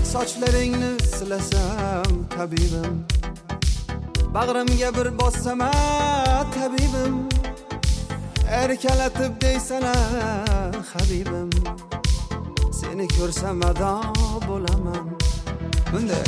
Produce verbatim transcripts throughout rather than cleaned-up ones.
Sochlaringni silasam tabibim, bag'rimga bir bossam tabibim, erkalatib deysana habibim, seni ko'rsam ado bo'laman. Bunda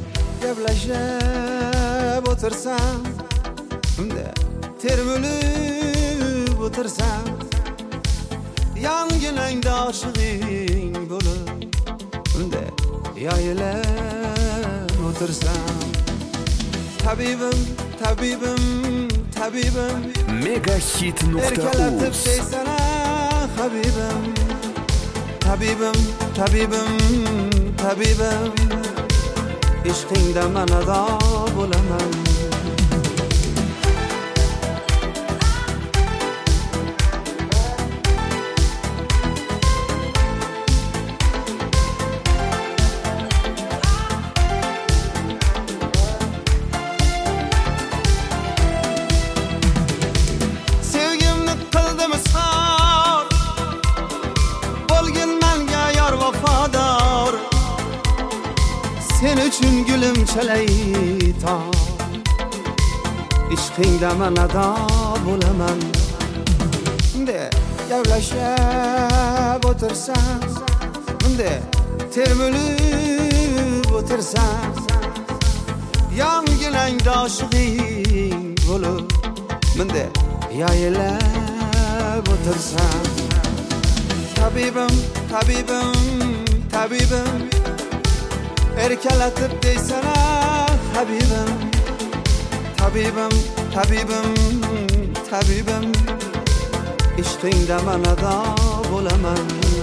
gaplashib o'tirsam, bunda termilib o'tirsam, yonginangda oshig'ing bo'lib, bunda yayilib o'tirsam. Tabibim, tabibim, tabibim, Megahit nuqta erkalatib uz. deysana habibim, tabibim, tabibim, tabibim, ishqingda man ado bo'laman. Sen uchun gulim chalayton, ishqingda man ado bo'laman. Bunda gaplashib o'tirsam, bunda termilib o'tirsam, yonginangda oshig'ing bo'lib, bunda yayilib o'tirsam. Tabibim, tabibim, tabibim, erkalatib deysana habibim, tabibim, tabibim, tabibim, ishqingda man ado bo'laman.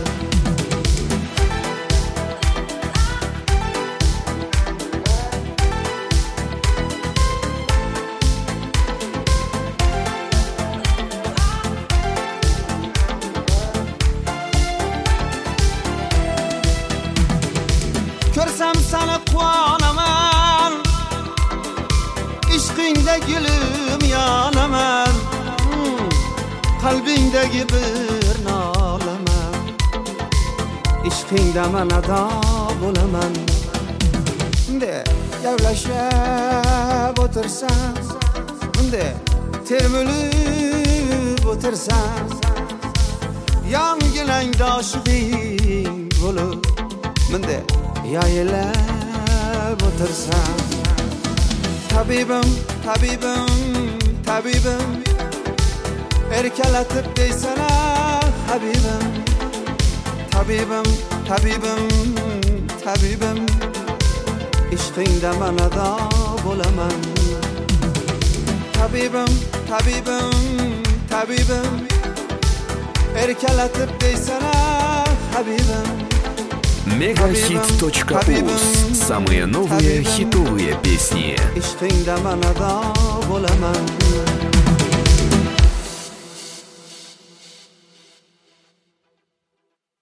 Ko'rsam seni quvonaman, ishqingda gulim yonaman, qalbingdagi bir nolaman, ishqingda man ado bo'laman. Bunda gaplashib o'tirsam, bunda termilib o'tirsam, yonginangda oshig'ing bo'lib, bunda yayilib o'tirsam. Tabibim, tabibim, tabibim, erkalatib deysana habibim, tabibim, tabibim, tabibim, ishqingda man ado bo'laman. Tabibim, tabibim, tabibim, erkalatib deysana habibim. Megahit точка уз. Самые новые хитовые песни. Ishqingda man ado bo'laman.